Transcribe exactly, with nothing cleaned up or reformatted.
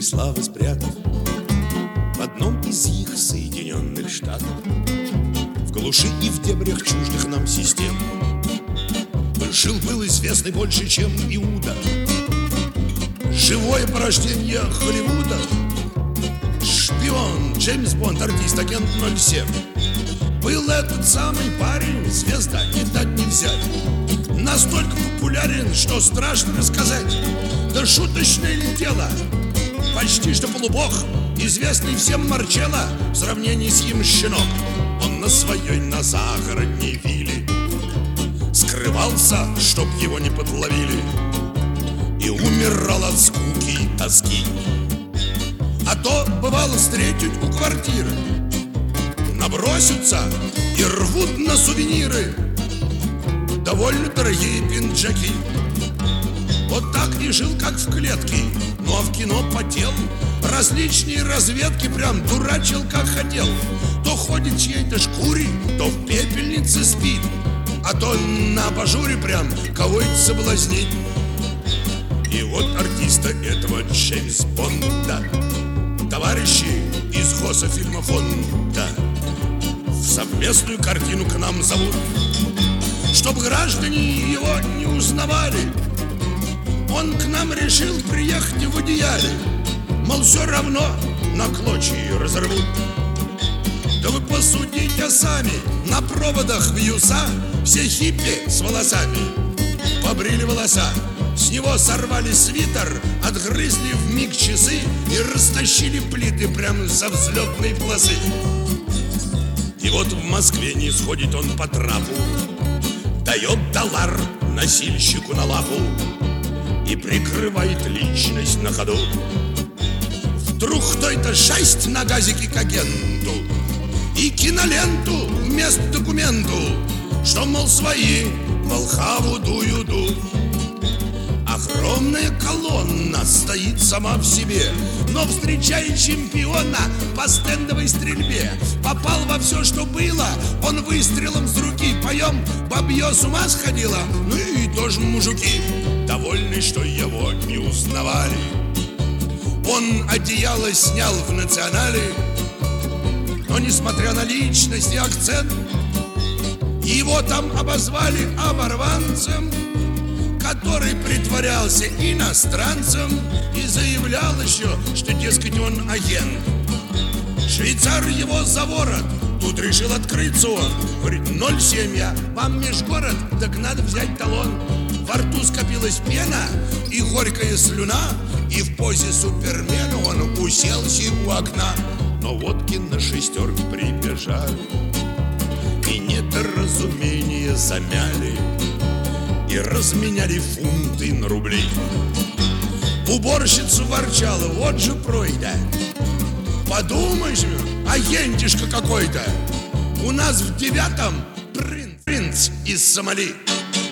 славы спрятав в одном из их Соединенных Штатов, в глуши и в дебрях чуждых нам систем, жил-был известный больше, чем Иуда, живое порождение Холливуда, шпион, Джеймс Бонд, артист, агент ноль семь. Был этот самый парень, звезда, не дать не взять. Настолько популярен, что страшно рассказать. Да шуточное ли дело? Почти что полубог, известный всем Марчелло, в сравнении с ним щенок. Он на своей, на загородней вилле скрывался, чтоб его не подловили, и умирал от скуки и тоски. А то, бывало, встретить у квартиры, набросятся и рвут на сувениры довольно дорогие пинджаки. Вот так и жил, как в клетке, ну а в кино потел, различные разведки прям дурачил, как хотел. То ходит в чьей-то шкуре, то в пепельнице спит, а то на абажуре прям кого-нибудь соблазнит. И вот артиста этого Джеймс Бонда товарищи из Госфильмофонда в совместную картину к нам зовут, чтоб граждане его не узнавали. Он к нам решил приехать в одеяле, мол, все равно на клочья разорвут. Да вы посудите сами, на проводах вьюса все хиппи с волосами побрили волоса, с него сорвали свитер, отгрызли вмиг часы и растащили плиты прямо со взлетной полосы. И вот в Москве не сходит он по трапу, дает доллар носильщику на лапу и прикрывает личность на ходу. Вдруг кто-то шесть на газике к агенту и киноленту вместо документу, что, мол, свои, мол, хаву дую дут. Огромная колонна стоит сама в себе, но встречает чемпиона по стендовой стрельбе. Попал во все, что было, он выстрелом с руки. Поем, бабье с ума сходила, ну и тоже мужики, довольны, что его не узнавали. Он одеяло снял в национале, но несмотря на личность и акцент, его там обозвали оборванцем, который притворялся иностранцем и заявлял еще, что, дескать, он агент. Швейцар его за ворот, тут решил открыться он. Говорит, ноль семь я, вам межгород, так надо взять талон. Во рту скопилась пена и горькая слюна, и в позе супермена он уселся у окна. Но водки на шестерку прибежали и недоразумение замяли, и разменяли фунты на рубли. Уборщица ворчала, вот же пройда. Подумаешь, агентишка какой-то. У нас в девятом принц, принц из Сомали.